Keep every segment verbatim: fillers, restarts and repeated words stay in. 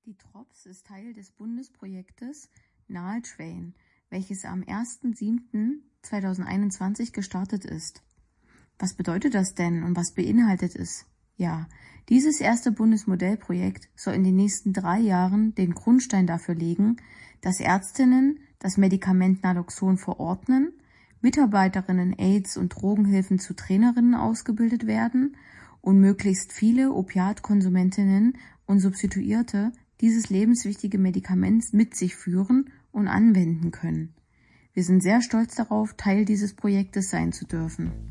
Die TROPS ist Teil des Bundesprojektes Nahe-Train, welches am erster siebter zweitausendeinundzwanzig gestartet ist. Was bedeutet das denn und was beinhaltet es? Ja, dieses erste Bundesmodellprojekt soll in den nächsten drei Jahren den Grundstein dafür legen, dass Ärztinnen das Medikament Naloxon verordnen, Mitarbeiterinnen AIDS- und Drogenhilfen zu Trainerinnen ausgebildet werden und möglichst viele Opiatkonsumentinnen und Substituierte dieses lebenswichtige Medikament mit sich führen und anwenden können. Wir sind sehr stolz darauf, Teil dieses Projektes sein zu dürfen.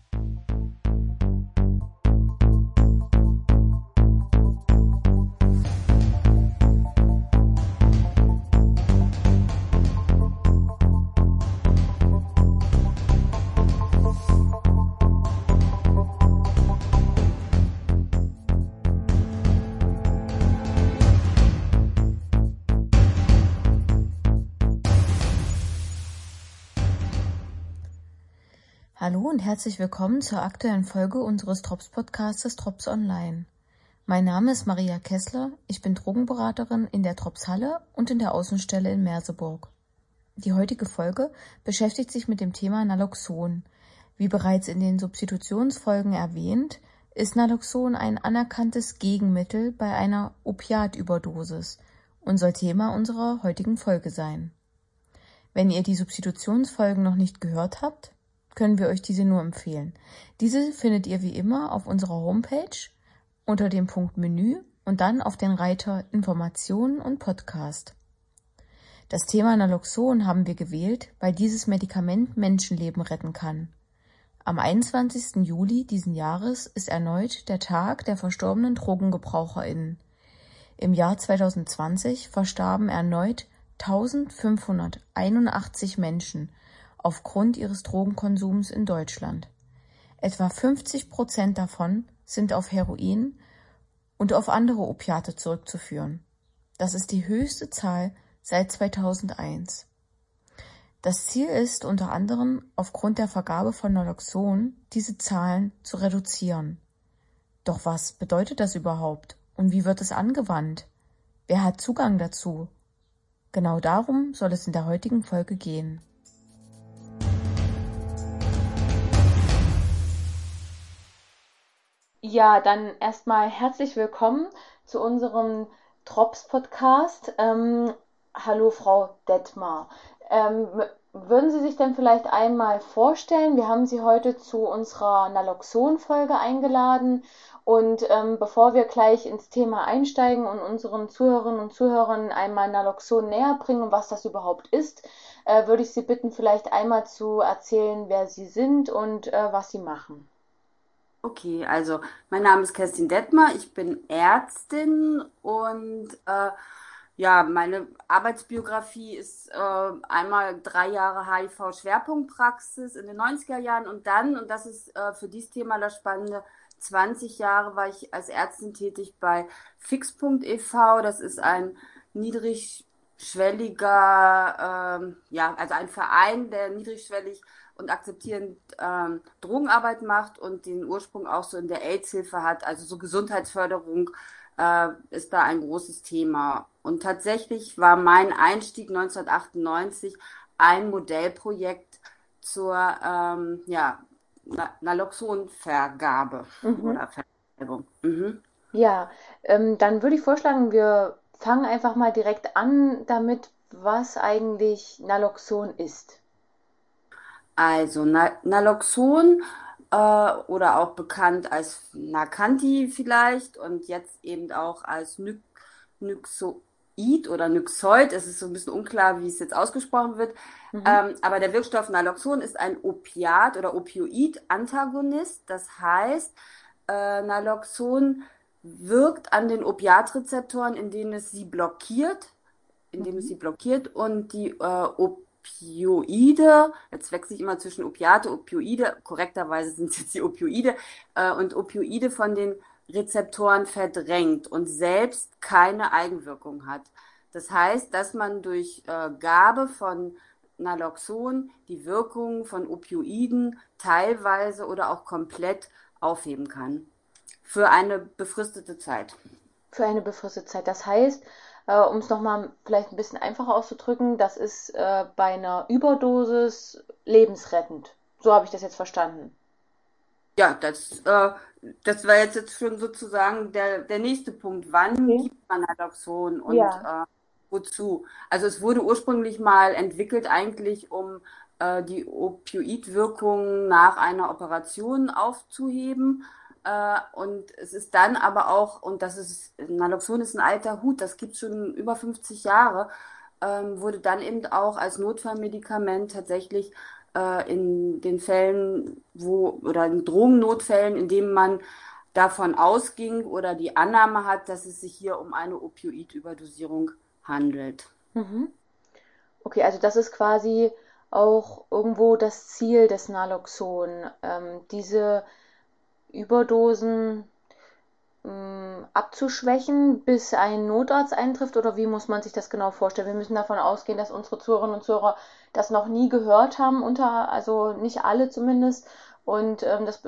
Hallo und herzlich willkommen zur aktuellen Folge unseres TROPS-Podcastes TROPS Online. Mein Name ist Maria Kessler, ich bin Drogenberaterin in der TROPS-Halle und in der Außenstelle in Merseburg. Die heutige Folge beschäftigt sich mit dem Thema Naloxon. Wie bereits in den Substitutionsfolgen erwähnt, ist Naloxon ein anerkanntes Gegenmittel bei einer Opiatüberdosis und soll Thema unserer heutigen Folge sein. Wenn ihr die Substitutionsfolgen noch nicht gehört habt, können wir euch diese nur empfehlen. Diese findet ihr wie immer auf unserer Homepage unter dem Punkt Menü und dann auf den Reiter Informationen und Podcast. Das Thema Naloxon haben wir gewählt, weil dieses Medikament Menschenleben retten kann. Am einundzwanzigsten Juli diesen Jahres ist erneut der Tag der verstorbenen DrogengebraucherInnen. Im Jahr zweitausendzwanzig verstarben erneut eintausendfünfhunderteinundachtzig Menschen aufgrund ihres Drogenkonsums in Deutschland. Etwa fünfzig Prozent davon sind auf Heroin und auf andere Opiate zurückzuführen. Das ist die höchste Zahl seit zweitausendeins. Das Ziel ist unter anderem, aufgrund der Vergabe von Naloxon diese Zahlen zu reduzieren. Doch was bedeutet das überhaupt und wie wird es angewandt? Wer hat Zugang dazu? Genau darum soll es in der heutigen Folge gehen. Ja, dann erstmal herzlich willkommen zu unserem TROPS-Podcast. Ähm, hallo Frau Detmar. Ähm, würden Sie sich denn vielleicht einmal vorstellen? Wir haben Sie heute zu unserer Naloxon-Folge eingeladen und ähm, bevor wir gleich ins Thema einsteigen und unseren Zuhörerinnen und Zuhörern einmal Naloxon näher bringen und was das überhaupt ist, äh, würde ich Sie bitten, vielleicht einmal zu erzählen, wer Sie sind und äh, was Sie machen. Okay, also mein Name ist Kerstin Detmar, ich bin Ärztin und äh, ja, meine Arbeitsbiografie ist äh, einmal drei Jahre H I V-Schwerpunktpraxis in den neunziger Jahren und dann, und das ist äh, für dieses Thema das Spannende, zwanzig Jahre war ich als Ärztin tätig bei Fixpunkt e V. Das ist ein niedrigschwelliger, ähm, ja, also ein Verein, der niedrigschwellig und akzeptierend ähm, Drogenarbeit macht und den Ursprung auch so in der AIDS-Hilfe hat. Also so Gesundheitsförderung äh, ist da ein großes Thema. Und tatsächlich war mein Einstieg neunzehnhundertachtundneunzig ein Modellprojekt zur ähm, ja, Naloxonvergabe Mhm. oder Vergabe. Mhm. Ja, ähm, dann würde ich vorschlagen, wir fangen einfach mal direkt an damit, was eigentlich Naloxon ist. Also Na Naloxon äh, oder auch bekannt als Narcanti vielleicht und jetzt eben auch als Ny Nyxoid oder Nyxoid. Es ist so ein bisschen unklar, wie es jetzt ausgesprochen wird. Mhm. Ähm, aber der Wirkstoff Naloxon ist ein Opiat oder Opioid-Antagonist. Das heißt, äh, Naloxon wirkt an den Opiatrezeptoren, indem es sie blockiert, indem es Mhm. sie blockiert und die äh, Opioide, jetzt wechsle ich immer zwischen Opiate, Opioide, korrekterweise sind es jetzt die Opioide, äh, und Opioide von den Rezeptoren verdrängt und selbst keine Eigenwirkung hat. Das heißt, dass man durch äh, Gabe von Naloxon die Wirkung von Opioiden teilweise oder auch komplett aufheben kann. Für eine befristete Zeit. Für eine befristete Zeit. Das heißt, äh, um es nochmal vielleicht ein bisschen einfacher auszudrücken, das ist äh, bei einer Überdosis lebensrettend. So habe ich das jetzt verstanden. Ja, das, äh, das war jetzt, jetzt schon sozusagen der, der nächste Punkt. Wann Okay. gibt man Naloxon und Ja. äh, wozu? Also es wurde ursprünglich mal entwickelt eigentlich, um äh, die Opioidwirkung nach einer Operation aufzuheben. Äh, und es ist dann aber auch, und das ist, Naloxon ist ein alter Hut, das gibt schon über fünfzig Jahre, ähm, wurde dann eben auch als Notfallmedikament tatsächlich äh, in den Fällen, wo, oder in Drogennotfällen, in denen man davon ausging oder die Annahme hat, dass es sich hier um eine Opioidüberdosierung handelt. Mhm. Okay, also das ist quasi auch irgendwo das Ziel des Naloxon, ähm, diese Überdosen mh, abzuschwächen, bis ein Notarzt eintrifft, oder wie muss man sich das genau vorstellen? Wir müssen davon ausgehen, dass unsere Zuhörerinnen und Zuhörer das noch nie gehört haben, unter, also nicht alle zumindest. Und ähm, das,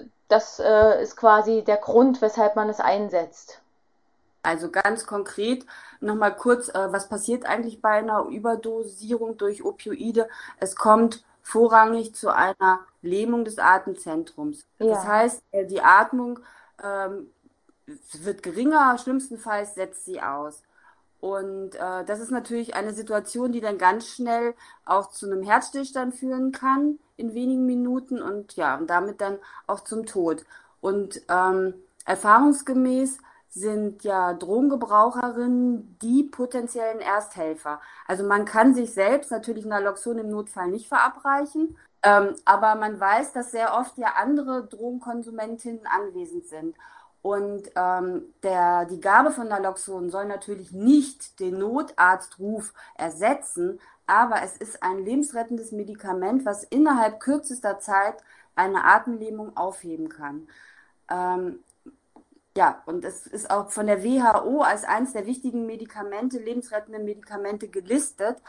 das äh, ist quasi der Grund, weshalb man es einsetzt. Also ganz konkret nochmal kurz, äh, was passiert eigentlich bei einer Überdosierung durch Opioide? Es kommt vorrangig zu einer Lähmung des Atemzentrums. Das Ja, heißt, äh, die Atmung ähm, wird geringer, schlimmstenfalls setzt sie aus. Und äh, das ist natürlich eine Situation, die dann ganz schnell auch zu einem Herzstillstand führen kann in wenigen Minuten und ja, und damit dann auch zum Tod. Und ähm, erfahrungsgemäß sind ja Drogengebraucherinnen die potenziellen Ersthelfer. Also man kann sich selbst natürlich Naloxon im Notfall nicht verabreichen, ähm, aber man weiß, dass sehr oft ja andere Drogenkonsumentinnen anwesend sind. Und ähm, der, die Gabe von Naloxon soll natürlich nicht den Notarztruf ersetzen, aber es ist ein lebensrettendes Medikament, was innerhalb kürzester Zeit eine Atemlähmung aufheben kann. Ähm, ja, und es ist auch von der W H O als eines der wichtigen Medikamente, lebensrettende Medikamente gelistet.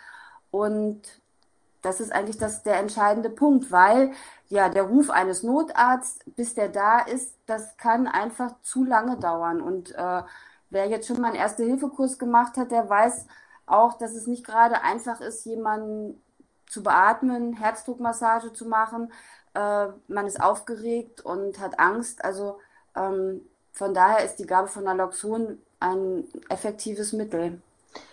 Und das ist eigentlich das, der entscheidende Punkt, weil ja der Ruf eines Notarztes, bis der da ist, das kann einfach zu lange dauern. Und äh, wer jetzt schon mal einen Erste-Hilfe-Kurs gemacht hat, der weiß auch, dass es nicht gerade einfach ist, jemanden zu beatmen, Herzdruckmassage zu machen. Äh, man ist aufgeregt und hat Angst. Also ähm, von daher ist die Gabe von Naloxon ein effektives Mittel.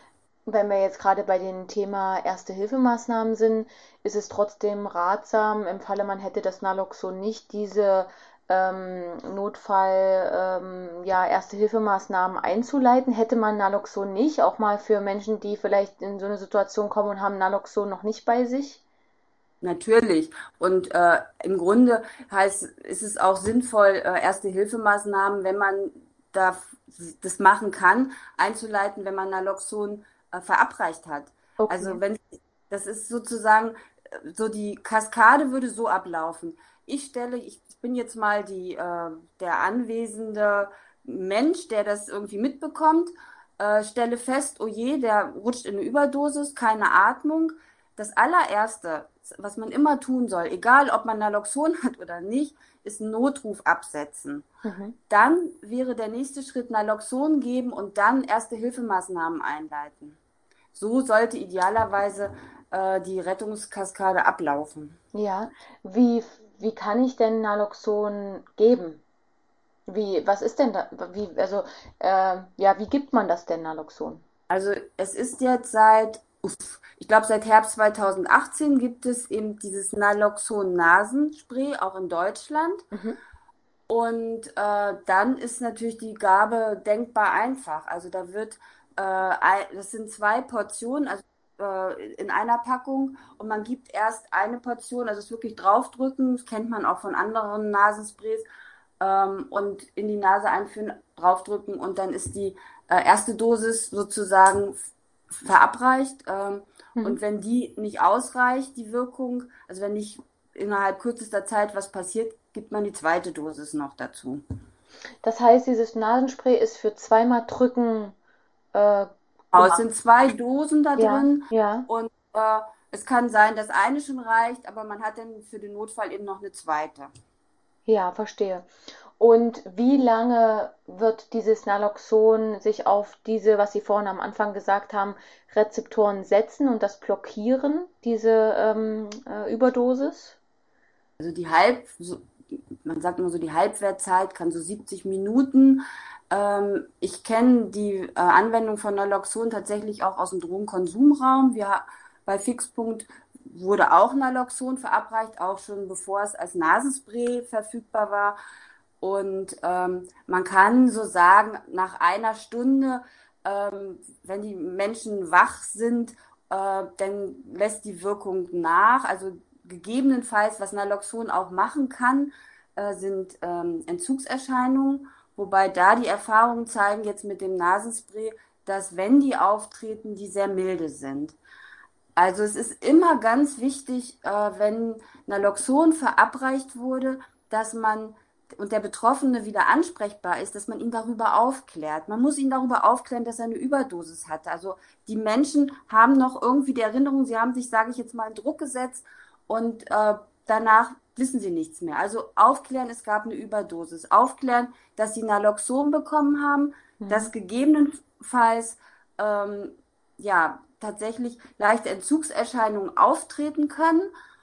wenn wir jetzt gerade bei dem Thema Erste-Hilfemaßnahmen sind, ist es trotzdem ratsam, im Falle man hätte das Naloxon nicht, diese ähm, Notfall, ähm, ja, Erste-Hilfemaßnahmen einzuleiten. Hätte man Naloxon nicht, auch mal für Menschen, die vielleicht in so eine Situation kommen und haben Naloxon noch nicht bei sich? Natürlich. Und äh, im Grunde heißt, ist es auch sinnvoll, äh, Erste-Hilfemaßnahmen, wenn man da das machen kann, einzuleiten, wenn man Naloxon äh, verabreicht hat. Okay. Also wenn das ist sozusagen äh, so die Kaskade würde so ablaufen. Ich stelle, ich bin jetzt mal die äh, der anwesende Mensch, der das irgendwie mitbekommt, äh, stelle fest, oh je, der rutscht in eine Überdosis, keine Atmung. Das allererste, was man immer tun soll, egal ob man Naloxon hat oder nicht, ist einen Notruf absetzen. Mhm. Dann wäre der nächste Schritt Naloxon geben und dann erste Hilfemaßnahmen einleiten. So sollte idealerweise äh, die Rettungskaskade ablaufen. Ja. Wie, wie kann ich denn Naloxon geben? Wie, was ist denn da, wie, also, äh, ja, wie gibt man das denn, Naloxon? Also es ist jetzt seit, uff, ich glaube seit Herbst zweitausendachtzehn gibt es eben dieses Naloxon-Nasenspray auch in Deutschland. Mhm. Und äh, dann ist natürlich die Gabe denkbar einfach. Also da wird, äh, ein- das sind zwei Portionen, also äh, in einer Packung und man gibt erst eine Portion, also es wirklich draufdrücken, das kennt man auch von anderen Nasensprays, ähm, und in die Nase einführen, draufdrücken und dann ist die äh, erste Dosis sozusagen verabreicht. Ähm, Mhm. und wenn die nicht ausreicht, die Wirkung, also wenn nicht innerhalb kürzester Zeit was passiert, gibt man die zweite Dosis noch dazu. Das heißt, dieses Nasenspray ist für zweimal drücken äh, Genau, es gemacht. sind zwei Dosen da Ja, drin ja, und äh, es kann sein, dass eine schon reicht, aber man hat dann für den Notfall eben noch eine zweite. ja, verstehe. Und wie lange wird dieses Naloxon sich auf diese, was Sie vorhin am Anfang gesagt haben, Rezeptoren setzen und das blockieren, diese ähm, äh, Überdosis? Also die Halb, so, man sagt immer so, die Halbwertzeit kann so siebzig Minuten. Ähm, ich kenne die äh, Anwendung von Naloxon tatsächlich auch aus dem Drogenkonsumraum. Wir, bei Fixpunkt wurde auch Naloxon verabreicht, auch schon bevor es als Nasenspray verfügbar war. Und ähm, man kann so sagen, nach einer Stunde, ähm, wenn die Menschen wach sind, äh, dann lässt die Wirkung nach. Also gegebenenfalls, was Naloxon auch machen kann, äh, sind ähm, Entzugserscheinungen, wobei da die Erfahrungen zeigen jetzt mit dem Nasenspray, dass wenn die auftreten, die sehr milde sind. Also es ist immer ganz wichtig, äh, wenn Naloxon verabreicht wurde, dass man und der Betroffene wieder ansprechbar ist, dass man ihn darüber aufklärt. Man muss ihn darüber aufklären, dass er eine Überdosis hatte. Also die Menschen haben noch irgendwie die Erinnerung, sie haben sich, sage ich jetzt mal, einen Druck gesetzt und äh, danach wissen sie nichts mehr. Also aufklären, es gab eine Überdosis. Aufklären, dass sie Naloxon bekommen haben, Mhm. dass gegebenenfalls ähm, ja tatsächlich leichte Entzugserscheinungen auftreten können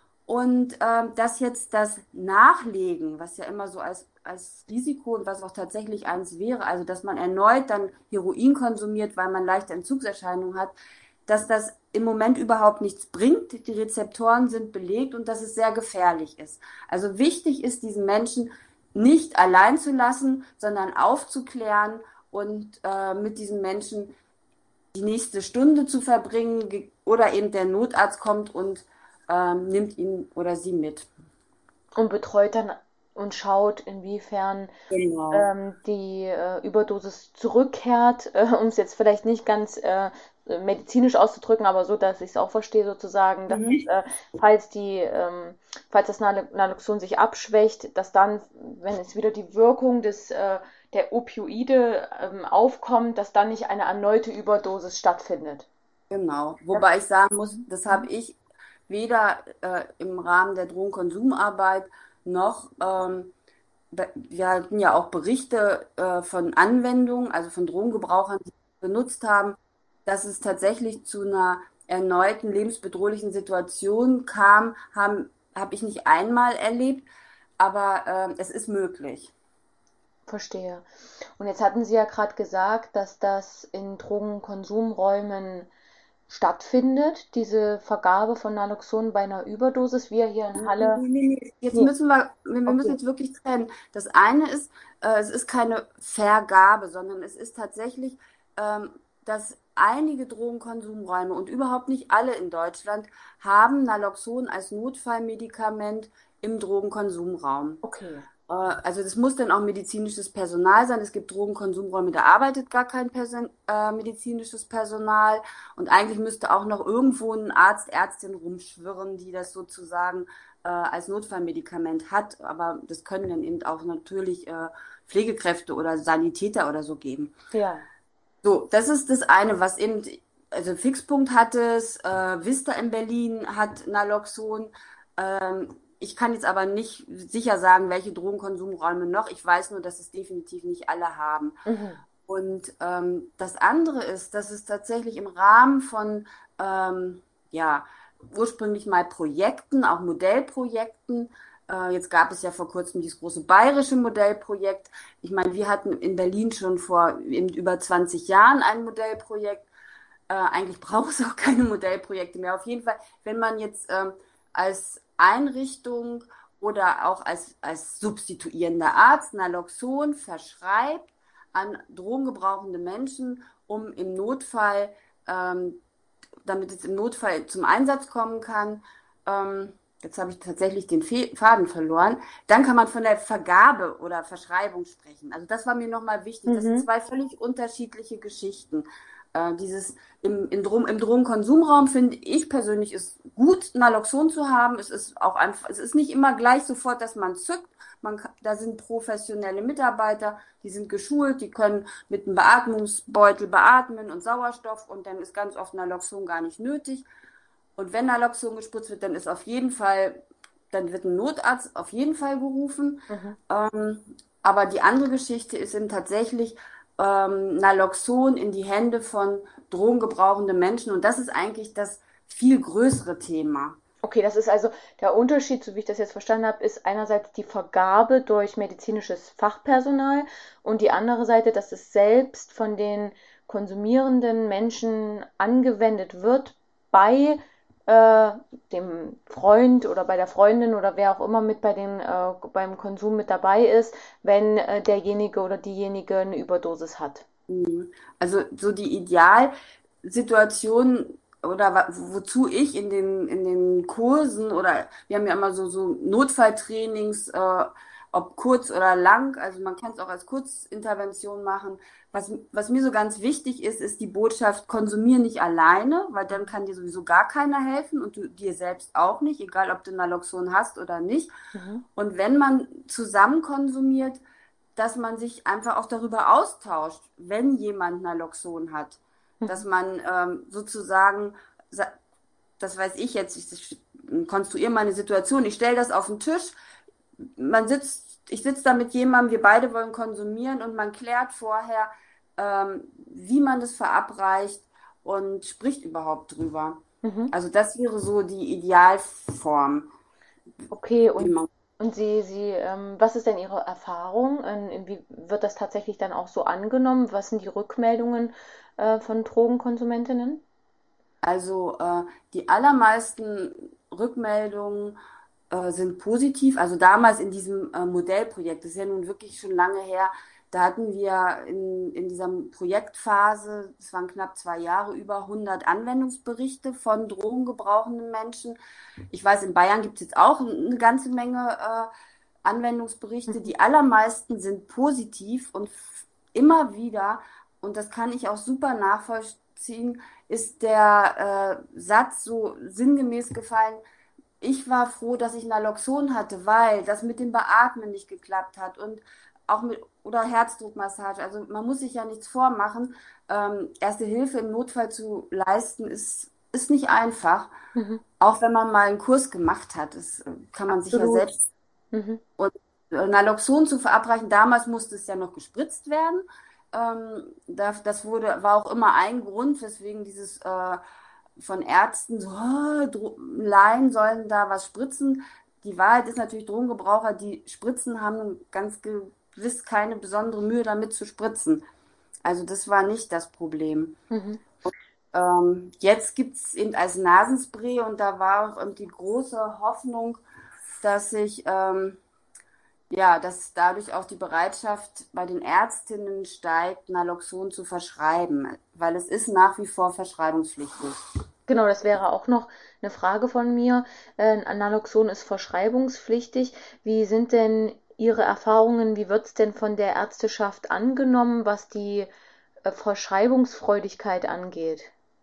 und ähm, dass jetzt das Nachlegen, was ja immer so als, als Risiko und was auch tatsächlich eins wäre, also dass man erneut dann Heroin konsumiert, weil man leichte Entzugserscheinungen hat, dass das im Moment überhaupt nichts bringt. Die Rezeptoren sind belegt und dass es sehr gefährlich ist. Also wichtig ist, diesen Menschen nicht allein zu lassen, sondern aufzuklären und äh, mit diesen Menschen die nächste Stunde zu verbringen ge- oder eben der Notarzt kommt und ähm, nimmt ihn oder sie mit. Und betreut dann und schaut, inwiefern Genau. ähm, die äh, Überdosis zurückkehrt, äh, um es jetzt vielleicht nicht ganz äh, medizinisch auszudrücken, aber so, dass ich es auch verstehe sozusagen, dass Mhm. äh, falls die, ähm, falls das Nal- Naloxon sich abschwächt, dass dann, wenn es wieder die Wirkung des, äh, der Opioide ähm, aufkommt, dass dann nicht eine erneute Überdosis stattfindet. Genau. Das, Wobei ich sagen muss, mhm. das habe Mhm. ich weder äh, im Rahmen der Drogenkonsumarbeit noch, ähm, be- wir hatten ja auch Berichte äh, von Anwendungen, also von Drogengebrauchern, die es benutzt haben, dass es tatsächlich zu einer erneuten lebensbedrohlichen Situation kam, haben, habe ich nicht einmal erlebt, aber äh, es ist möglich. Verstehe. Und jetzt hatten Sie ja gerade gesagt, dass das in Drogenkonsumräumen stattfindet, diese Vergabe von Naloxon bei einer Überdosis. Wir hier in Nee, Halle. nee, nee. Jetzt Nee, müssen wir, wir wir müssen okay. jetzt wirklich trennen. Das eine ist, äh, es ist keine Vergabe, sondern es ist tatsächlich, ähm, dass einige Drogenkonsumräume und überhaupt nicht alle in Deutschland haben Naloxon als Notfallmedikament im Drogenkonsumraum. Okay. Äh, Also das muss dann auch medizinisches Personal sein. Es gibt Drogenkonsumräume, da arbeitet gar kein Person, äh, medizinisches Personal. Und eigentlich müsste auch noch irgendwo ein Arzt, Ärztin rumschwirren, die das sozusagen äh, als Notfallmedikament hat. Aber das können dann eben auch natürlich äh, Pflegekräfte oder Sanitäter oder so geben. Ja. So, das ist das eine, was eben, also Fixpunkt hat es, äh, Vista in Berlin hat Naloxon. Ähm, ich kann jetzt aber nicht sicher sagen, welche Drogenkonsumräume noch. Ich weiß nur, dass es definitiv nicht alle haben. Mhm. Und ähm, das andere ist, dass es tatsächlich im Rahmen von, ähm, ja, ursprünglich mal Projekten, auch Modellprojekten, äh, jetzt gab es ja vor kurzem dieses große bayerische Modellprojekt. Ich meine, wir hatten in Berlin schon vor eben über zwanzig Jahren ein Modellprojekt. Äh, eigentlich braucht es auch keine Modellprojekte mehr. Auf jeden Fall, wenn man jetzt ähm, als Einrichtung oder auch als, als substituierender Arzt Naloxon verschreibt an drogengebrauchende Menschen, um im Notfall, ähm, damit es im Notfall zum Einsatz kommen kann. Ähm, jetzt habe ich tatsächlich den Fe Faden verloren. Dann kann man von der Vergabe oder Verschreibung sprechen. Also das war mir nochmal wichtig. Das sind Mhm. zwei völlig unterschiedliche Geschichten. Äh, dieses im, im, Drom, im Drogenkonsumraum finde ich persönlich ist gut, Naloxon zu haben. Es ist auch einfach, es ist nicht immer gleich sofort, dass man zückt. Man, da sind professionelle Mitarbeiter, die sind geschult, die können mit einem Beatmungsbeutel beatmen und Sauerstoff und dann ist ganz oft Naloxon gar nicht nötig. Und wenn Naloxon gespritzt wird, dann ist auf jeden Fall, dann wird ein Notarzt auf jeden Fall gerufen. Mhm. Ähm, Aber die andere Geschichte ist eben tatsächlich ähm, Naloxon in die Hände von drogengebrauchenden Menschen. Und das ist eigentlich das viel größere Thema. Okay, das ist also der Unterschied, so wie ich das jetzt verstanden habe, ist einerseits die Vergabe durch medizinisches Fachpersonal und die andere Seite, dass es selbst von den konsumierenden Menschen angewendet wird bei äh, dem Freund oder bei der Freundin oder wer auch immer mit bei den, äh, beim Konsum mit dabei ist, wenn äh, derjenige oder diejenige eine Überdosis hat. Mhm. Also so die Idealsituation oder wa- wozu ich in den, in den Kursen oder wir haben ja immer so, so Notfalltrainings, äh, ob kurz oder lang, also man kann es auch als Kurzintervention machen. Was, was mir so ganz wichtig ist, ist die Botschaft, konsumier nicht alleine, weil dann kann dir sowieso gar keiner helfen und du dir selbst auch nicht, egal ob du Naloxon hast oder nicht. Mhm. Und wenn man zusammen konsumiert, dass man sich einfach auch darüber austauscht, wenn jemand Naloxon hat. Dass Mhm. man ähm, sozusagen, sa- das weiß ich jetzt, ich, ich konstruiere meine Situation, ich stelle das auf den Tisch, man sitzt, ich sitze da mit jemandem, wir beide wollen konsumieren und man klärt vorher, ähm, wie man das verabreicht und spricht überhaupt drüber. Mhm. Also das wäre so die Idealform, Okay, wie und, man. und Sie, Sie, ähm, was ist denn Ihre Erfahrung? Ähm, Wie wird das tatsächlich dann auch so angenommen? Was sind die Rückmeldungen äh, von Drogenkonsumentinnen? Also äh, die allermeisten Rückmeldungen äh, sind positiv. Also damals in diesem äh, Modellprojekt, das ist ja nun wirklich schon lange her, da hatten wir in, in dieser Projektphase, das waren knapp zwei Jahre, über hundert Anwendungsberichte von drogengebrauchenden Menschen. Ich weiß, in Bayern gibt es jetzt auch eine ganze Menge äh, Anwendungsberichte. Mhm. Die allermeisten sind positiv und f- immer wieder, und das kann ich auch super nachvollziehen, ist der äh, Satz so sinngemäß gefallen, ich war froh, dass ich Naloxon hatte, weil das mit dem Beatmen nicht geklappt hat und auch mit oder Herzdruckmassage. Also man muss sich ja nichts vormachen. Ähm, Erste Hilfe im Notfall zu leisten ist, ist nicht einfach. Mhm. Auch wenn man mal einen Kurs gemacht hat, das äh, kann man sich ja Absolut. selbst Mhm. und äh, Naloxon zu verabreichen, damals musste es ja noch gespritzt werden. Ähm, da, das wurde, war auch immer ein Grund, weswegen dieses äh, von Ärzten so, oh, Dro- Laien sollen da was spritzen. Die Wahrheit ist natürlich, Drogengebraucher, die spritzen, haben ganz gewiss keine besondere Mühe damit zu spritzen. Also das war nicht das Problem. Mhm. Ähm, jetzt gibt es eben als Nasenspray und da war auch ähm, die große Hoffnung, dass sich ähm, ja, dass dadurch auch die Bereitschaft bei den Ärztinnen steigt, Naloxon zu verschreiben, weil es ist nach wie vor verschreibungspflichtig. Genau, das wäre auch noch eine Frage von mir. Äh, Naloxon ist verschreibungspflichtig. Wie sind denn Ihre Erfahrungen? Wie wird es denn von der Ärzteschaft angenommen, was die äh, Verschreibungsfreudigkeit angeht?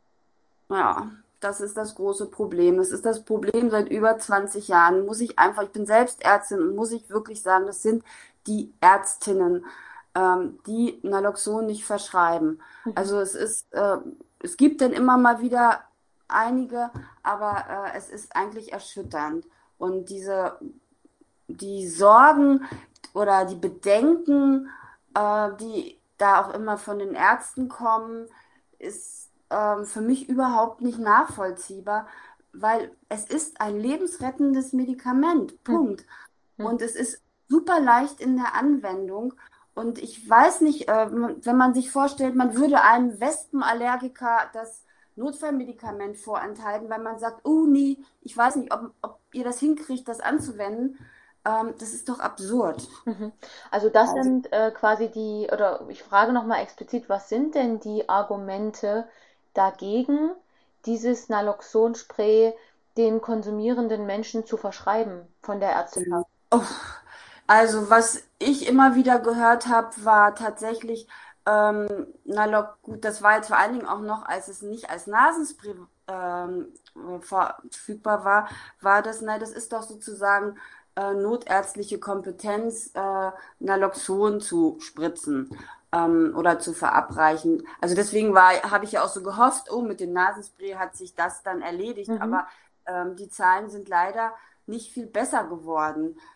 Ja, das ist das große Problem. Das ist das Problem seit über zwanzig Jahren. Muss ich einfach, ich bin selbst Ärztin und muss ich wirklich sagen, das sind die Ärztinnen, ähm, die Naloxon nicht verschreiben. Mhm. Also es ist, äh, es gibt dann immer mal wieder einige, aber äh, es ist eigentlich erschütternd. Und diese die Sorgen oder die Bedenken, äh, die da auch immer von den Ärzten kommen, ist ähm, für mich überhaupt nicht nachvollziehbar, weil es ist ein lebensrettendes Medikament. Mhm. Punkt. Mhm. Und es ist super leicht in der Anwendung. Und ich weiß nicht, äh, wenn man sich vorstellt, man würde einem Wespenallergiker das Notfallmedikament vorenthalten, weil man sagt, oh nee, ich weiß nicht, ob, ob ihr das hinkriegt, das anzuwenden. Ähm, das ist doch absurd. Mhm. Also das Also, sind äh, quasi die, oder ich frage nochmal explizit, was sind denn die Argumente dagegen, dieses Naloxonspray den konsumierenden Menschen zu verschreiben von der Ärzteschaft? oh, also was ich immer wieder gehört habe, war tatsächlich, ähm, Nalox, gut, das war jetzt vor allen Dingen auch noch, als es nicht als Nasenspray ähm, verfügbar war, war das, na, das ist doch sozusagen äh, notärztliche Kompetenz, äh, Naloxon zu spritzen ähm, oder zu verabreichen. Also deswegen war, habe ich ja auch so gehofft, oh, mit dem Nasenspray hat sich das dann erledigt, Mhm. aber ähm, die Zahlen sind leider nicht viel besser geworden.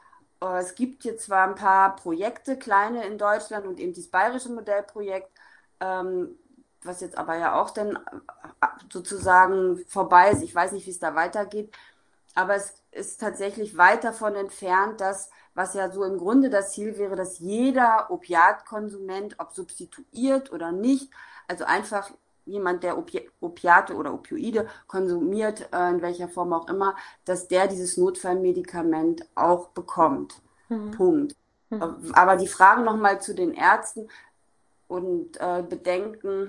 Äh, Es gibt hier zwar ein paar Projekte, kleine in Deutschland und eben dieses bayerische Modellprojekt, ähm, was jetzt aber ja auch dann äh, sozusagen vorbei ist. Ich weiß nicht, wie es da weitergeht, aber es ist tatsächlich weit davon entfernt, dass, was ja so im Grunde das Ziel wäre, dass jeder Opiatkonsument, ob substituiert oder nicht, also einfach jemand, der Opi Opiate oder Opioide konsumiert, äh, in welcher Form auch immer, dass der dieses Notfallmedikament auch bekommt. Mhm. Punkt. Äh, Mhm. Aber die Frage nochmal zu den Ärzten und äh, Bedenken.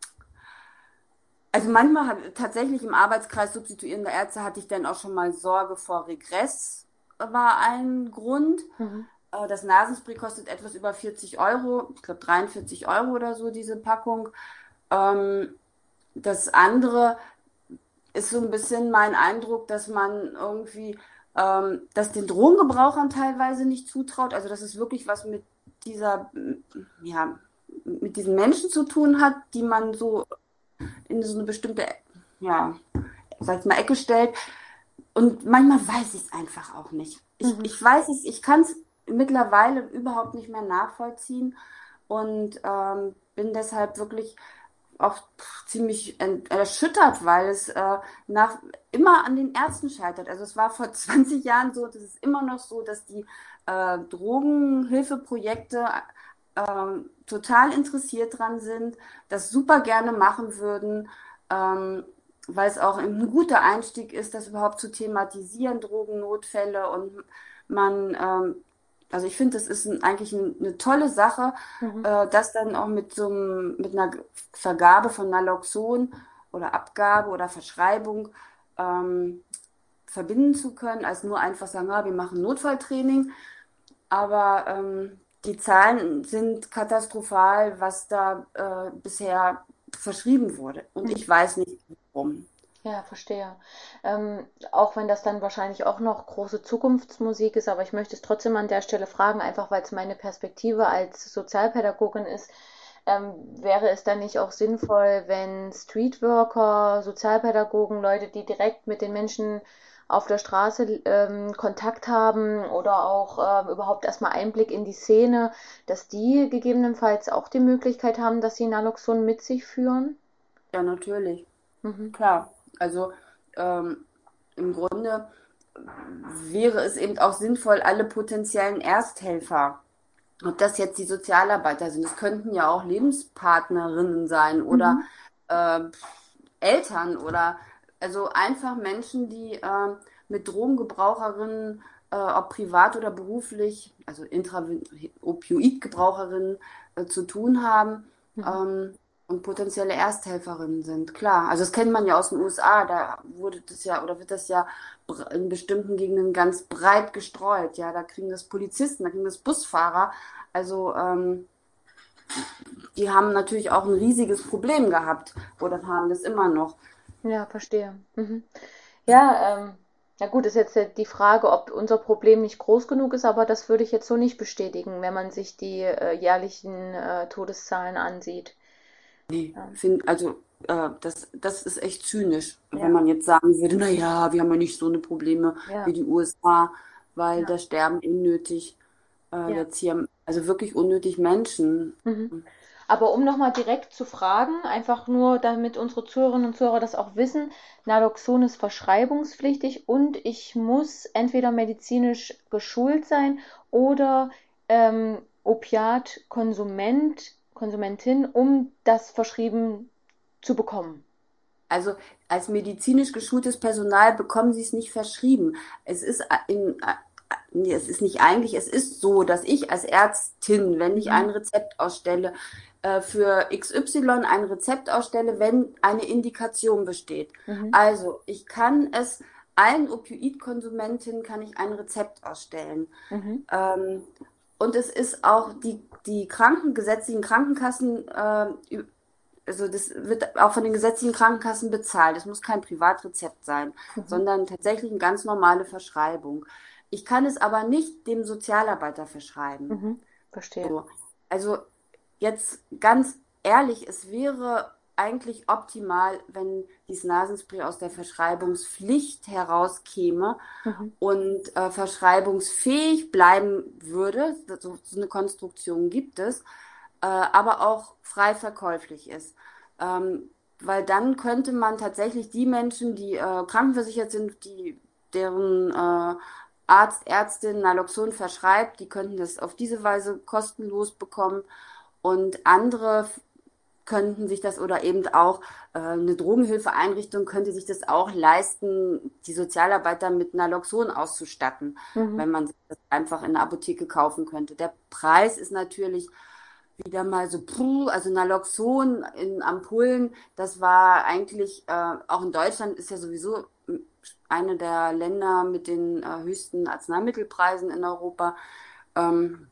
Also manchmal hat, tatsächlich im Arbeitskreis substituierender Ärzte hatte ich dann auch schon mal Sorge vor Regress, war ein Grund. Mhm. Äh, Das Nasenspray kostet etwas über vierzig Euro, ich glaube dreiundvierzig Euro oder so, diese Packung. Ähm, Das andere ist so ein bisschen mein Eindruck, dass man irgendwie ähm, das den Drogengebrauchern teilweise nicht zutraut. Also dass es wirklich was mit dieser, ja, mit diesen Menschen zu tun hat, die man so in so eine bestimmte, ja, sag ich mal, Ecke stellt. Und manchmal weiß ich es einfach auch nicht. Ich, Mhm. ich weiß es, ich kann es mittlerweile überhaupt nicht mehr nachvollziehen und ähm, bin deshalb wirklich auch ziemlich erschüttert, weil es äh, nach, immer an den Ärzten scheitert. Also es war vor zwanzig Jahren so, das ist immer noch so, dass die äh, Drogenhilfeprojekte ähm, total interessiert dran sind, das super gerne machen würden, ähm, weil es auch ein guter Einstieg ist, das überhaupt zu thematisieren, Drogennotfälle und man, ähm, also ich finde, das ist ein, eigentlich ein, eine tolle Sache, Mhm. äh, das dann auch mit so einem, mit einer Vergabe von Naloxon oder Abgabe oder Verschreibung ähm, verbinden zu können, als nur einfach sagen, ah, wir machen Notfalltraining. Aber ähm, die Zahlen sind katastrophal, was da äh, bisher verschrieben wurde. Und Mhm. ich weiß nicht warum. Ja, verstehe. Ähm, auch wenn das dann wahrscheinlich auch noch große Zukunftsmusik ist, aber ich möchte es trotzdem an der Stelle fragen, einfach weil es meine Perspektive als Sozialpädagogin ist. Ähm, wäre es dann nicht auch sinnvoll, wenn Streetworker, Sozialpädagogen, Leute, die direkt mit den Menschen auf der Straße ähm, Kontakt haben oder auch ähm, überhaupt erstmal Einblick in die Szene, dass die gegebenenfalls auch die Möglichkeit haben, dass sie Naloxon mit sich führen? Ja, natürlich. Mhm. Klar. Also ähm, im Grunde wäre es eben auch sinnvoll, alle potenziellen Ersthelfer, ob das jetzt die Sozialarbeiter sind, es könnten ja auch Lebenspartnerinnen sein oder Mhm. äh, Eltern oder also einfach Menschen, die äh, mit Drogengebraucherinnen, äh, ob privat oder beruflich, also Intraven-Opioidgebraucherinnen äh, zu tun haben Mhm. ähm, und potenzielle Ersthelferinnen sind. Klar, also das kennt man ja aus den U S A, da wurde das ja oder wird das ja br- in bestimmten Gegenden ganz breit gestreut. Ja, da kriegen das Polizisten, da kriegen das Busfahrer. Also ähm, die haben natürlich auch ein riesiges Problem gehabt oder haben das immer noch. Ja, verstehe. Mhm. Ja, ähm, ja gut, ist jetzt äh, die Frage, ob unser Problem nicht groß genug ist, aber das würde ich jetzt so nicht bestätigen, wenn man sich die äh, jährlichen äh, Todeszahlen ansieht. Nee, Ja, find, also äh, das, das ist echt zynisch, wenn ja, man jetzt sagen würde, na ja, wir haben ja nicht so eine Probleme wie ja, die U S A, weil ja. da sterben unnötig äh, Ja. jetzt hier, also wirklich unnötig Menschen. Mhm. Aber um nochmal direkt zu fragen, einfach nur, damit unsere Zuhörerinnen und Zuhörer das auch wissen, Naloxon ist verschreibungspflichtig und ich muss entweder medizinisch geschult sein oder ähm, Opiatkonsument, Konsumentin, um das verschrieben zu bekommen. Also als medizinisch geschultes Personal bekommen sie es nicht verschrieben. Es ist in, nee, es ist nicht eigentlich, es ist so, dass ich als Ärztin, wenn ich ein Mhm. Rezept ausstelle, äh, für X Y ein Rezept ausstelle, wenn eine Indikation besteht. Mhm. Also ich kann es allen Opioidkonsumentinnen kann ich ein Rezept ausstellen. Mhm. Ähm, und es ist auch die, die Kranken, gesetzlichen Krankenkassen äh, also das wird auch von den gesetzlichen Krankenkassen bezahlt. Es muss kein Privatrezept sein, Mhm. sondern tatsächlich eine ganz normale Verschreibung. Ich kann es aber nicht dem Sozialarbeiter verschreiben. Mhm. Verstehe. So. Also jetzt ganz ehrlich, es wäre eigentlich optimal, wenn dieses Nasenspray aus der Verschreibungspflicht herauskäme Mhm. und äh, verschreibungsfähig bleiben würde. So, so eine Konstruktion gibt es, äh, aber auch frei verkäuflich ist. Ähm, Weil dann könnte man tatsächlich die Menschen, die äh, krankenversichert sind, die deren äh, Arzt, Ärztin Naloxon verschreibt, die könnten das auf diese Weise kostenlos bekommen und andere könnten sich das oder eben auch äh, eine Drogenhilfeeinrichtung könnte sich das auch leisten, die Sozialarbeiter mit Naloxon auszustatten, Mhm. wenn man sich das einfach in der Apotheke kaufen könnte. Der Preis ist natürlich wieder mal so, puh, also Naloxon in Ampullen, das war eigentlich, äh, auch in Deutschland ist ja sowieso eine der Länder mit den äh, höchsten Arzneimittelpreisen in Europa. Ähm,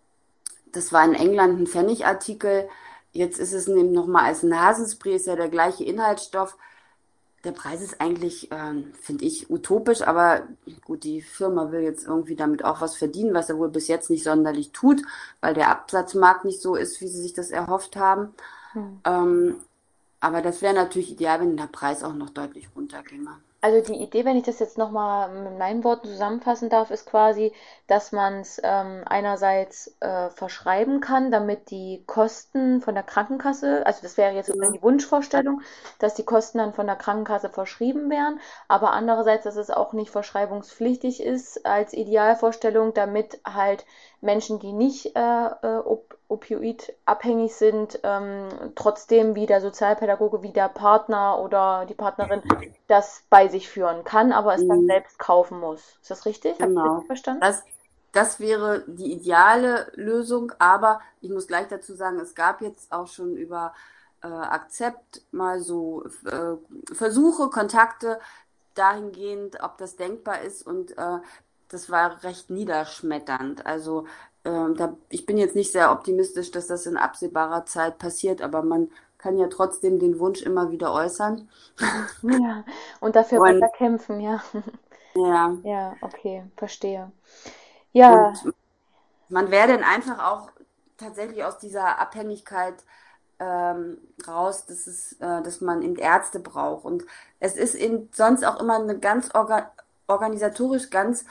Das war in England ein Pfennigartikel. Jetzt ist es eben nochmal als Nasenspray, ist ja der gleiche Inhaltsstoff. Der Preis ist eigentlich, ähm, finde ich, utopisch, aber gut, die Firma will jetzt irgendwie damit auch was verdienen, was er wohl bis jetzt nicht sonderlich tut, weil der Absatzmarkt nicht so ist, wie sie sich das erhofft haben. Mhm. Ähm, aber das wäre natürlich ideal, wenn der Preis auch noch deutlich runterginge. Also die Idee, wenn ich das jetzt nochmal mit meinen Worten zusammenfassen darf, ist quasi, dass man es ähm, einerseits äh, verschreiben kann, damit die Kosten von der Krankenkasse, also das wäre jetzt sozusagen Ja, die Wunschvorstellung, dass die Kosten dann von der Krankenkasse verschrieben werden, aber andererseits, dass es auch nicht verschreibungspflichtig ist als Idealvorstellung, damit halt Menschen, die nicht äh, äh, op opioidabhängig sind, ähm, trotzdem wie der Sozialpädagoge, wie der Partner oder die Partnerin das bei sich führen kann, aber es dann mhm, selbst kaufen muss. Ist das richtig? Habe ich das richtig genau. verstanden? Das, das wäre die ideale Lösung, aber ich muss gleich dazu sagen, es gab jetzt auch schon über äh, Akzept mal so äh, Versuche, Kontakte dahingehend, ob das denkbar ist und äh, das war recht niederschmetternd. Also ähm, da, ich bin jetzt nicht sehr optimistisch, dass das in absehbarer Zeit passiert, aber man kann ja trotzdem den Wunsch immer wieder äußern. Mhm. Ja, und dafür weiter Und kämpfen, ja. ja, Ja, okay, verstehe. Ja, und man wäre dann einfach auch tatsächlich aus dieser Abhängigkeit ähm, raus, dass es, äh, dass man eben Ärzte braucht. Und es ist eben sonst auch immer eine ganz orga organisatorisch ganz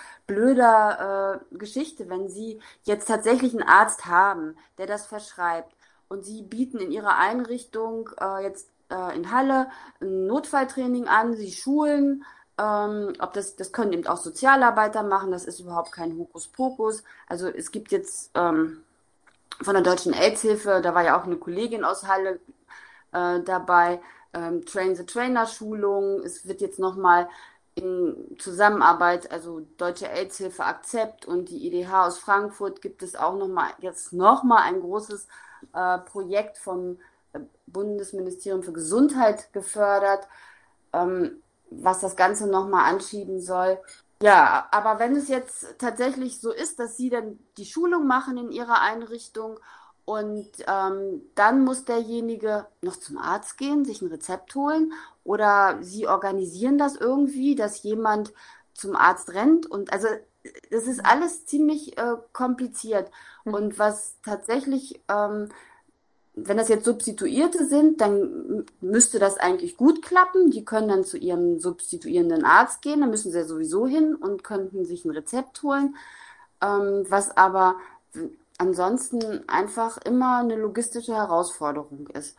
blöder äh, Geschichte, wenn Sie jetzt tatsächlich einen Arzt haben, der das verschreibt und Sie bieten in Ihrer Einrichtung äh, jetzt äh, in Halle ein Notfalltraining an, Sie schulen, ähm, ob das, das können eben auch Sozialarbeiter machen, das ist überhaupt kein Hokuspokus. Also es gibt jetzt ähm, von der Deutschen AIDS-Hilfe, da war ja auch eine Kollegin aus Halle äh, dabei, ähm, Train-the-Trainer-Schulung. Es wird jetzt nochmal in Zusammenarbeit, also Deutsche AIDS-Hilfe Akzept und die I D H aus Frankfurt gibt es auch nochmal, jetzt nochmal ein großes äh, Projekt vom äh, Bundesministerium für Gesundheit gefördert, ähm, was das Ganze nochmal anschieben soll. Ja, aber wenn es jetzt tatsächlich so ist, dass Sie dann die Schulung machen in Ihrer Einrichtung und ähm, dann muss derjenige noch zum Arzt gehen, sich ein Rezept holen oder Sie organisieren das irgendwie, dass jemand zum Arzt rennt und also das ist alles ziemlich äh, kompliziert. mhm. Und was tatsächlich ähm, wenn das jetzt Substituierte sind, dann müsste das eigentlich gut klappen. Die können dann zu ihrem substituierenden Arzt gehen, da müssen sie ja sowieso hin und könnten sich ein Rezept holen. Ähm, was aber ansonsten einfach immer eine logistische Herausforderung ist,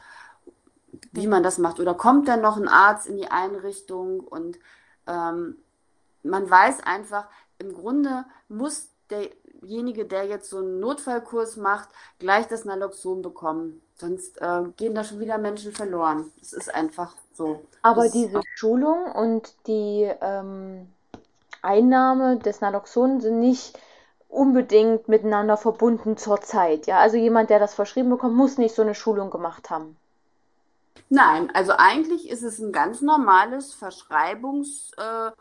wie man das macht. Oder kommt dann noch ein Arzt in die Einrichtung und ähm, man weiß einfach, im Grunde muss derjenige, der jetzt so einen Notfallkurs macht, gleich das Naloxon bekommen. Sonst äh, gehen da schon wieder Menschen verloren. Das ist einfach so. Aber Das, diese Schulung und die ähm, Einnahme des Naloxon sind nicht unbedingt miteinander verbunden zurzeit. Ja, also jemand, der das verschrieben bekommt, muss nicht so eine Schulung gemacht haben. nein, also eigentlich ist es ein ganz normales verschreibungspflichtiges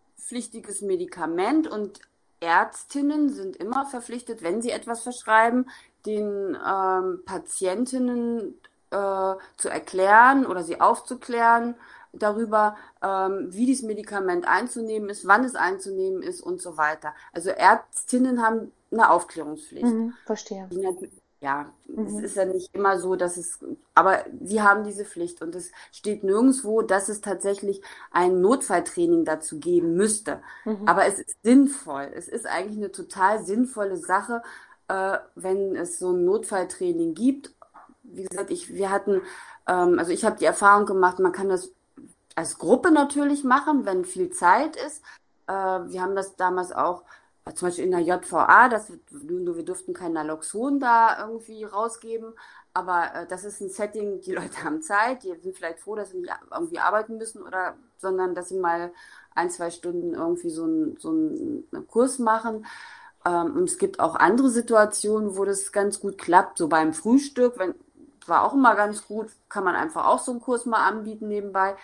Medikament und Ärztinnen sind immer verpflichtet, wenn sie etwas verschreiben, den ähm, Patientinnen äh, zu erklären oder sie aufzuklären darüber, ähm, wie dieses Medikament einzunehmen ist, wann es einzunehmen ist und so weiter. Also Ärztinnen haben eine Aufklärungspflicht. Mhm, verstehe. ja, es Mhm. ist ja nicht immer so, dass es, aber sie haben diese Pflicht und es steht nirgendwo, dass es tatsächlich ein Notfalltraining dazu geben müsste. Mhm. Aber es ist sinnvoll. Es ist eigentlich eine total sinnvolle Sache, äh, wenn es so ein Notfalltraining gibt. Wie gesagt, ich, wir hatten, ähm, also ich habe die Erfahrung gemacht, man kann das als Gruppe natürlich machen, wenn viel Zeit ist. Äh, wir haben das damals auch, äh, zum Beispiel in der J V A, das, nur wir durften kein Naloxon da irgendwie rausgeben, aber äh, das ist ein Setting, die Leute haben Zeit, die sind vielleicht froh, dass sie nicht irgendwie arbeiten müssen oder, sondern dass sie mal ein, zwei Stunden irgendwie so einen so einen Kurs machen. Ähm, und es gibt auch andere Situationen, wo das ganz gut klappt, so beim Frühstück, wenn, war auch immer ganz gut, kann man einfach auch so einen Kurs mal anbieten nebenbei.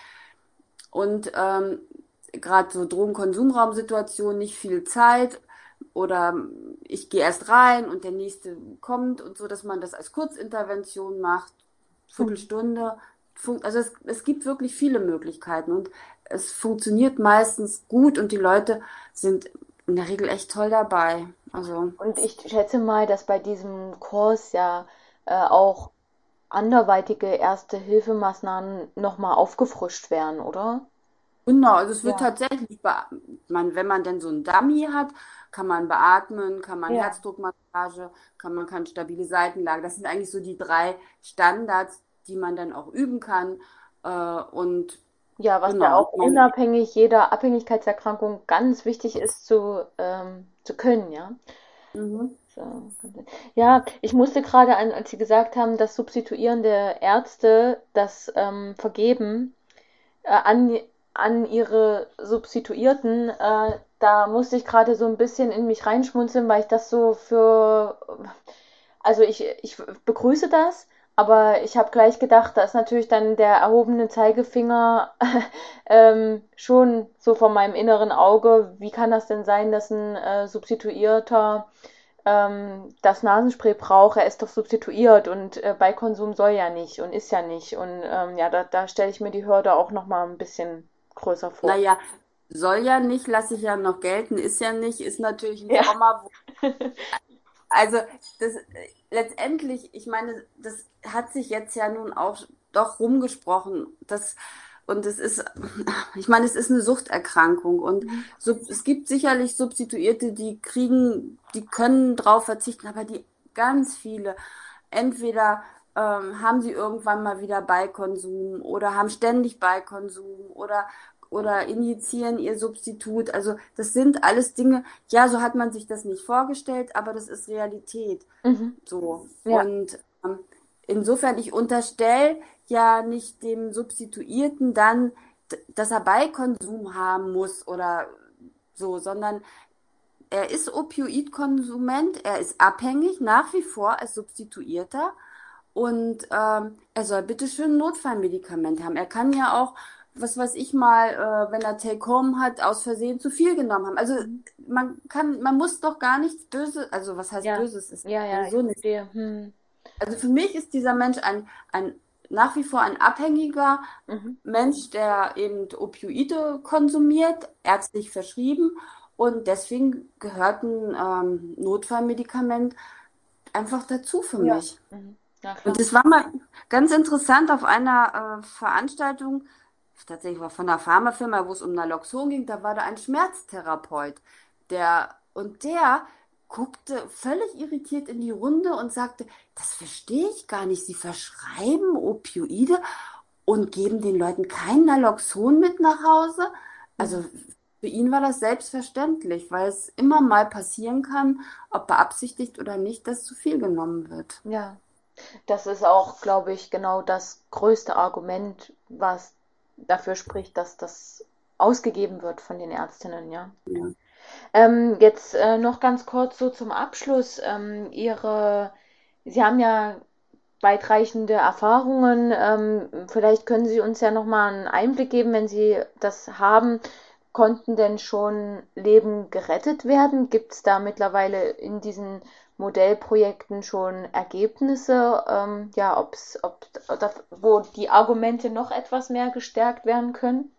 Und ähm, gerade so Drogenkonsumraumsituationen, nicht viel Zeit oder ich gehe erst rein und der nächste kommt und so, dass man das als Kurzintervention macht, Mhm. Viertelstunde. Fun- Also es, es gibt wirklich viele Möglichkeiten und es funktioniert meistens gut und die Leute sind in der Regel echt toll dabei. Also Und ich schätze mal, dass bei diesem Kurs ja äh, auch anderweitige Erste-Hilfemaßnahmen nochmal aufgefrischt werden, oder? genau, also es wird Ja, tatsächlich, bea- man, wenn man denn so ein Dummy hat, kann man beatmen, kann man ja. Herzdruckmassage, kann man kann stabile Seitenlage. Das sind eigentlich so die drei Standards, die man dann auch üben kann. Äh, und Ja, was ja genau, auch ich meine, unabhängig jeder Abhängigkeitserkrankung ganz wichtig ist zu, ähm, zu können, ja. mhm. So. Ja, ich musste gerade an, als Sie gesagt haben, dass substituierende Ärzte das ähm, vergeben äh, an, an ihre Substituierten, äh, da musste ich gerade so ein bisschen in mich reinschmunzeln, weil ich das so für, also ich, ich begrüße das, aber ich habe gleich gedacht, da ist natürlich dann der erhobene Zeigefinger ähm, schon so vor meinem inneren Auge. Wie kann das denn sein, dass ein äh, Substituierter ähm, das Nasenspray braucht? Er ist doch substituiert und äh, Beikonsum soll ja nicht und ist ja nicht. Und ähm, ja, da, da stelle ich mir die Hürde auch noch mal ein bisschen größer vor. Naja, soll ja nicht, lasse ich ja noch gelten, ist ja nicht, ist natürlich ein Ja. frommer. Also das äh, letztendlich, ich meine, das hat sich jetzt ja nun auch doch rumgesprochen. Das, und es ist, ich meine, es ist eine Suchterkrankung und Mhm. so, es gibt sicherlich Substituierte, die kriegen, die können drauf verzichten, aber die ganz viele, entweder ähm, haben sie irgendwann mal wieder Beikonsum oder haben ständig Beikonsum oder oder injizieren ihr Substitut. Also das sind alles Dinge, ja, so hat man sich das nicht vorgestellt, aber das ist Realität. Mhm. So. Ja. Und ähm, insofern, ich unterstelle ja nicht dem Substituierten dann, d- dass er Beikonsum haben muss oder so, sondern er ist Opioidkonsument, er ist abhängig nach wie vor als Substituierter und ähm, er soll bitte schön ein Notfallmedikament haben. Er kann ja auch, was weiß ich mal, äh, wenn er Take-Home hat, aus Versehen zu viel genommen haben. Also Mhm. man kann, man muss doch gar nichts Böses, also was heißt Ja. Böses, ist Ja, ja, ich sowieso nicht. verstehe. Hm. Also für mich ist dieser Mensch ein, ein nach wie vor ein abhängiger Mhm. Mensch, der eben Opioide konsumiert, ärztlich verschrieben. Und deswegen gehört ein ähm, Notfallmedikament einfach dazu für Ja. mich. Mhm. Ja, Und klar. es war mal ganz interessant auf einer äh, Veranstaltung, tatsächlich war von einer Pharmafirma, wo es um Naloxon ging, da war da ein Schmerztherapeut, der und der guckte völlig irritiert in die Runde und sagte, das verstehe ich gar nicht. Sie verschreiben Opioide und geben den Leuten kein Naloxon mit nach Hause. Mhm. Also für ihn war das selbstverständlich, weil es immer mal passieren kann, ob beabsichtigt oder nicht, dass zu viel genommen wird. Ja. Das ist auch, glaube ich, genau das größte Argument, was dafür spricht, dass das ausgegeben wird von den Ärztinnen, ja. Ja. Ähm, jetzt äh, noch ganz kurz so zum Abschluss. Ähm, Ihre, Sie haben ja weitreichende Erfahrungen. Ähm, vielleicht können Sie uns ja noch mal einen Einblick geben, wenn Sie das haben. Konnten denn schon Leben gerettet werden? Gibt es da mittlerweile in diesen Modellprojekten schon Ergebnisse? Ähm, ja, ob's, ob, oder, wo die Argumente noch etwas mehr gestärkt werden können?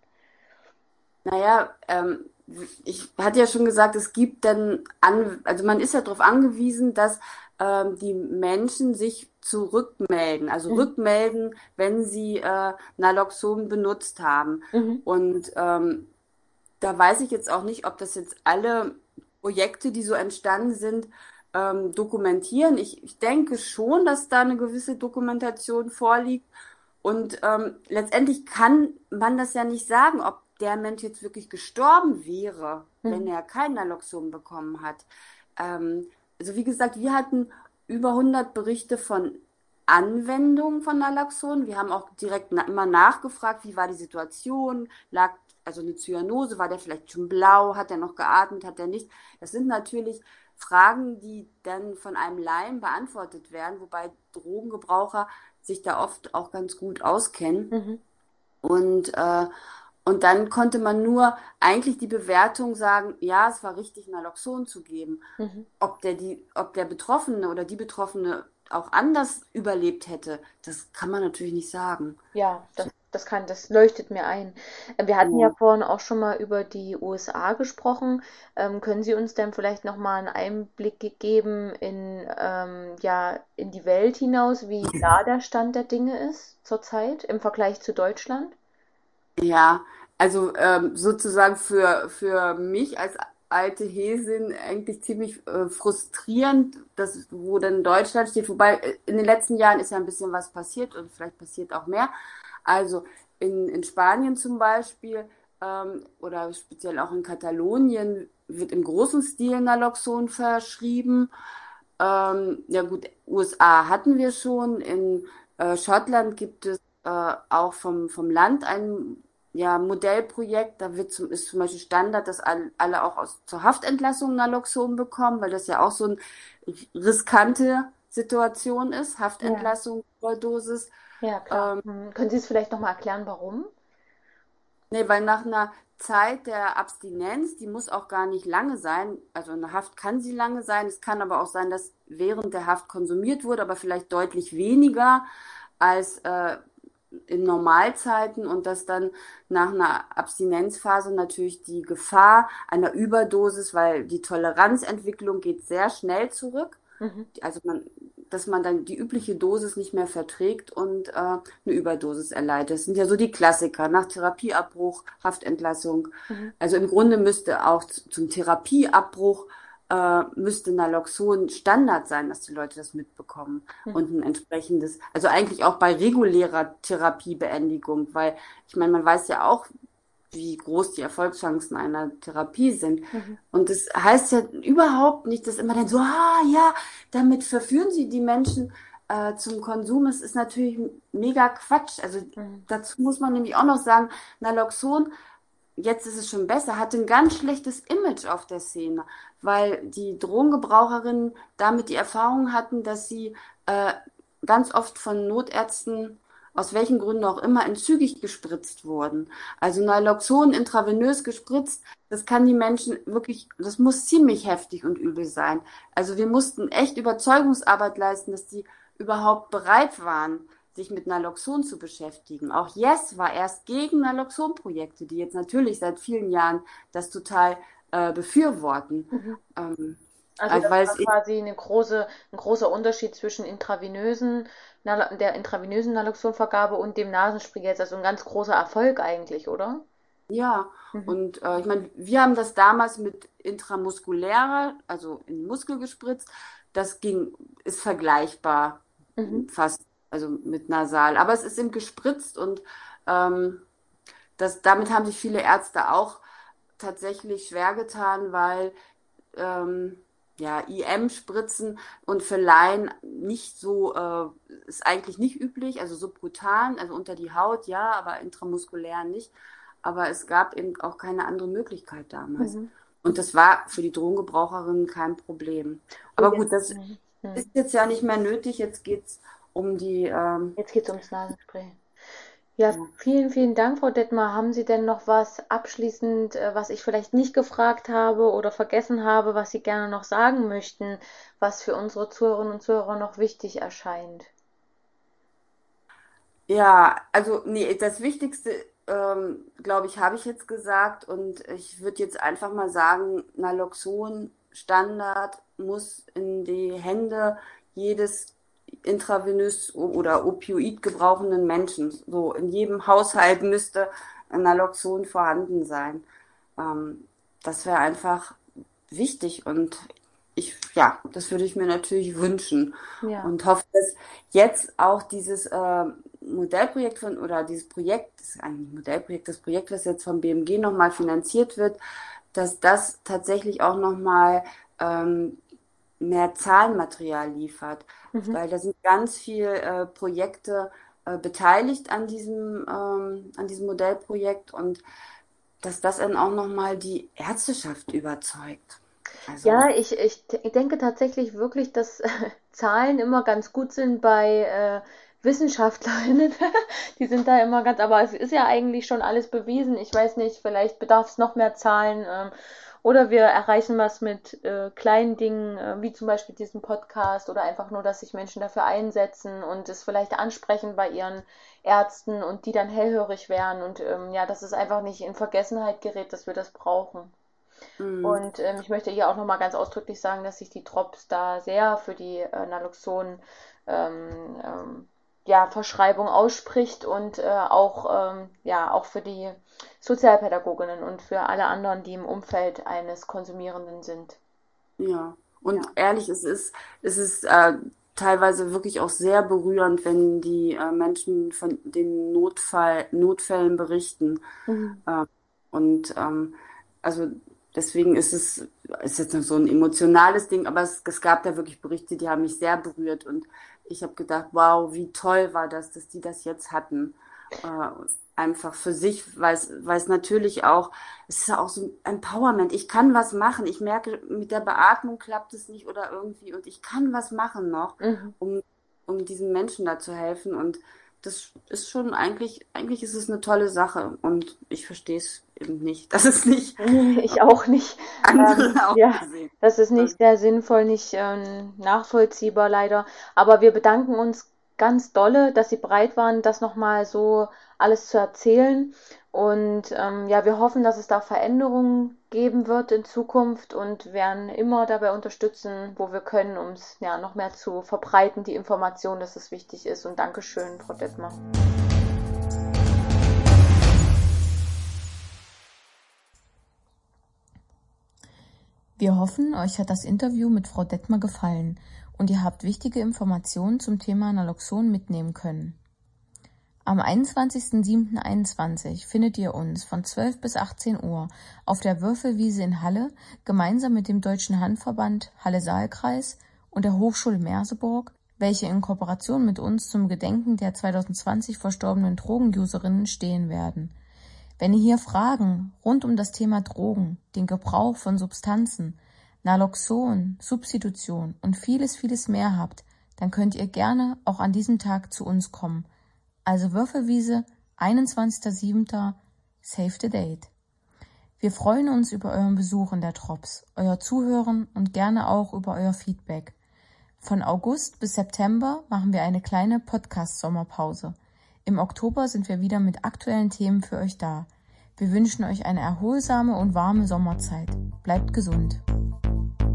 Naja, ähm, ich hatte ja schon gesagt, es gibt dann an, also man ist ja darauf angewiesen, dass ähm, die Menschen sich zurückmelden, also Mhm. rückmelden, wenn sie äh, Naloxon benutzt haben. Mhm. Und ähm, da weiß ich jetzt auch nicht, ob das jetzt alle Projekte, die so entstanden sind, ähm, dokumentieren. Ich, ich denke schon, dass da eine gewisse Dokumentation vorliegt. Und ähm, letztendlich kann man das ja nicht sagen, ob der Mensch jetzt wirklich gestorben wäre, wenn Mhm. er kein Naloxon bekommen hat. Ähm, also wie gesagt, wir hatten über hundert Berichte von Anwendung von Naloxon. Wir haben auch direkt na immer nachgefragt, wie war die Situation, lag also eine Zyanose, war der vielleicht schon blau, hat er noch geatmet, hat er nicht. Das sind natürlich Fragen, die dann von einem Laien beantwortet werden, wobei Drogengebraucher sich da oft auch ganz gut auskennen. Mhm. Und, äh, und dann konnte man nur eigentlich die Bewertung sagen, ja, es war richtig, Naloxon zu geben. Mhm. Ob der, die, ob der Betroffene oder die Betroffene auch anders überlebt hätte, das kann man natürlich nicht sagen. Ja, das, das kann, das leuchtet mir ein. Äh, Wir hatten ja Ja, vorhin auch schon mal über die U S A gesprochen. Ähm, können Sie uns denn vielleicht noch mal einen Einblick ge- geben in, ähm, ja, in die Welt hinaus, wie da der Stand der Dinge ist zurzeit im Vergleich zu Deutschland? ja, also ähm, sozusagen für, für mich als alte Häsin eigentlich ziemlich äh, frustrierend, dass, wo dann Deutschland steht. Wobei äh, in den letzten Jahren ist ja ein bisschen was passiert und vielleicht passiert auch mehr. Also in, in Spanien zum Beispiel ähm, oder speziell auch in Katalonien wird im großen Stil Naloxon verschrieben. Ähm, ja gut, U S A hatten wir schon. In äh, Schottland gibt es äh, auch vom, vom Land ein ja, Modellprojekt. Da wird zum, ist zum Beispiel Standard, dass all, alle auch aus, zur Haftentlassung Naloxon bekommen, weil das ja auch so eine riskante Situation ist. Ja, Haftentlassung, Überdosis. ja, klar. Ähm, Hm. Können Sie es vielleicht noch mal erklären, warum? Nee, weil nach einer Zeit der Abstinenz, die muss auch gar nicht lange sein, also eine Haft kann sie lange sein, es kann aber auch sein, dass während der Haft konsumiert wurde, aber vielleicht deutlich weniger als äh, in Normalzeiten und dass dann nach einer Abstinenzphase natürlich die Gefahr einer Überdosis, weil die Toleranzentwicklung geht sehr schnell zurück, Mhm. also man, dass man dann die übliche Dosis nicht mehr verträgt und äh, eine Überdosis erleidet. Das sind ja so die Klassiker, nach Therapieabbruch, Haftentlassung. Mhm. Also im Grunde müsste auch z- zum Therapieabbruch äh, müsste Naloxon Standard sein, dass die Leute das mitbekommen Mhm. und ein entsprechendes, also eigentlich auch bei regulärer Therapiebeendigung, weil ich meine, man weiß ja auch, wie groß die Erfolgschancen einer Therapie sind. Mhm. Und das heißt ja überhaupt nicht, dass immer dann so, ah ja, damit verführen sie die Menschen äh, zum Konsum. Es ist natürlich mega Quatsch. Also Mhm. dazu muss man nämlich auch noch sagen, Naloxon, jetzt ist es schon besser, hatte ein ganz schlechtes Image auf der Szene, weil die Drogengebraucherinnen damit die Erfahrung hatten, dass sie äh, ganz oft von Notärzten, aus welchen Gründen auch immer, entzügig gespritzt wurden. Also Naloxon intravenös gespritzt, das kann die Menschen wirklich, das muss ziemlich heftig und übel sein. Also wir mussten echt Überzeugungsarbeit leisten, dass die überhaupt bereit waren, sich mit Naloxon zu beschäftigen. Auch Yes war erst gegen Naloxon-Projekte, die jetzt natürlich seit vielen Jahren das total äh, befürworten. Mhm. Ähm, Also also das weil war es quasi eine große, ein großer Unterschied zwischen intravenösen, Nala- der intravenösen Naloxonvergabe und dem Nasenspray jetzt. Also ein ganz großer Erfolg eigentlich, oder? ja, Mhm. und äh, ich meine, wir haben das damals mit intramuskulärer, also in den Muskel gespritzt. Das ging, ist vergleichbar Mhm. fast, also mit nasal. Aber es ist eben gespritzt und ähm, das, damit haben sich viele Ärzte auch tatsächlich schwer getan, weil ähm, ja, I M-Spritzen und für Laien nicht so, äh, ist eigentlich nicht üblich, also subkutan, also unter die Haut, ja, aber intramuskulär nicht. Aber es gab eben auch keine andere Möglichkeit damals. Mhm. Und das war für die Drogengebraucherinnen kein Problem. Und Aber jetzt, gut, das mhm. Mhm. ist jetzt ja nicht mehr nötig. Jetzt geht's um die, ähm, Jetzt geht es ums Nasenspray. Ja, ja. vielen, vielen Dank, Frau Detmar. Haben Sie denn noch was abschließend, äh, was ich vielleicht nicht gefragt habe oder vergessen habe, was Sie gerne noch sagen möchten, was für unsere Zuhörerinnen und Zuhörer noch wichtig erscheint? Ja, also nee, das Wichtigste, ähm, glaube ich, habe ich jetzt gesagt und ich würde jetzt einfach mal sagen, Naloxon Standard muss in die Hände jedes intravenös oder Opioid gebrauchenden Menschen. So in jedem Haushalt müsste Naloxon vorhanden sein. Ähm, das wäre einfach wichtig und ich, ja, das würde ich mir natürlich wünschen Ja. und hoffe, dass jetzt auch dieses äh, Modellprojekt von, oder dieses Projekt, das ist eigentlich ein Modellprojekt, das Projekt, das jetzt vom B M G nochmal finanziert wird, dass das tatsächlich auch nochmal ähm, mehr Zahlenmaterial liefert, Mhm. weil da sind ganz viele äh, Projekte äh, beteiligt an diesem, ähm, an diesem Modellprojekt und dass das dann auch nochmal die Ärzteschaft überzeugt. Also, Ja, ich, ich t- denke tatsächlich wirklich, dass äh, Zahlen immer ganz gut sind bei äh, Wissenschaftlerinnen. Die sind da immer ganz, aber es ist ja eigentlich schon alles bewiesen. Ich weiß nicht, vielleicht bedarf es noch mehr Zahlen. Ähm, oder wir erreichen was mit äh, kleinen Dingen, äh, wie zum Beispiel diesen Podcast oder einfach nur, dass sich Menschen dafür einsetzen und es vielleicht ansprechen bei ihren Ärzten und die dann hellhörig werden und ähm, ja, dass es einfach nicht in Vergessenheit gerät, dass wir das brauchen. mh, Und ähm, ich möchte hier auch nochmal ganz ausdrücklich sagen, dass sich die Drops da sehr für die äh, Naloxon ähm, ähm, ja, Verschreibung ausspricht und äh, auch, ähm, ja, auch für die Sozialpädagoginnen und für alle anderen, die im Umfeld eines Konsumierenden sind. ja. Und Ja. ehrlich, es ist, es ist äh, teilweise wirklich auch sehr berührend, wenn die äh, Menschen von den Notfall, Notfällen berichten. Mhm. Äh, und ähm, also deswegen ist es ist jetzt noch so ein emotionales Ding, aber es, es gab da wirklich Berichte, die haben mich sehr berührt und ich habe gedacht, wow, wie toll war das, dass die das jetzt hatten. Äh, einfach für sich, weil es, weil es natürlich auch, es ist ja auch so ein Empowerment. Ich kann was machen. Ich merke, mit der Beatmung klappt es nicht oder irgendwie und ich kann was machen noch, Mhm. um, um diesen Menschen da zu helfen und das ist schon eigentlich, eigentlich ist es eine tolle Sache und ich verstehe es eben nicht, dass es nicht Nee, ich auch nicht. andere Ähm, auch ja, so sehen. das ist Und nicht sehr sinnvoll, nicht ähm, nachvollziehbar leider. Aber wir bedanken uns ganz dolle, dass Sie bereit waren, das nochmal so alles zu erzählen. Und ähm, ja, wir hoffen, dass es da Veränderungen geben wird in Zukunft und werden immer dabei unterstützen, wo wir können, um es ja noch mehr zu verbreiten, die Information, dass es wichtig ist. Und Dankeschön, Frau Detmer. Wir hoffen, euch hat das Interview mit Frau Detmer gefallen und ihr habt wichtige Informationen zum Thema Naloxon mitnehmen können. Am einundzwanzigsten siebten einundzwanzig findet ihr uns von zwölf bis achtzehn Uhr auf der Würfelwiese in Halle gemeinsam mit dem Deutschen Handverband Halle-Saale-Kreis und der Hochschule Merseburg, welche in Kooperation mit uns zum Gedenken der zweitausendzwanzig verstorbenen Drogenuserinnen stehen werden. Wenn ihr hier Fragen rund um das Thema Drogen, den Gebrauch von Substanzen, Naloxon, Substitution und vieles, vieles mehr habt, dann könnt ihr gerne auch an diesem Tag zu uns kommen. Also Würfelwiese, einundzwanzigster siebter Save the Date. Wir freuen uns über euren Besuch in der Drops, euer Zuhören und gerne auch über euer Feedback. Von August bis September machen wir eine kleine Podcast-Sommerpause. Im Oktober sind wir wieder mit aktuellen Themen für euch da. Wir wünschen euch eine erholsame und warme Sommerzeit. Bleibt gesund.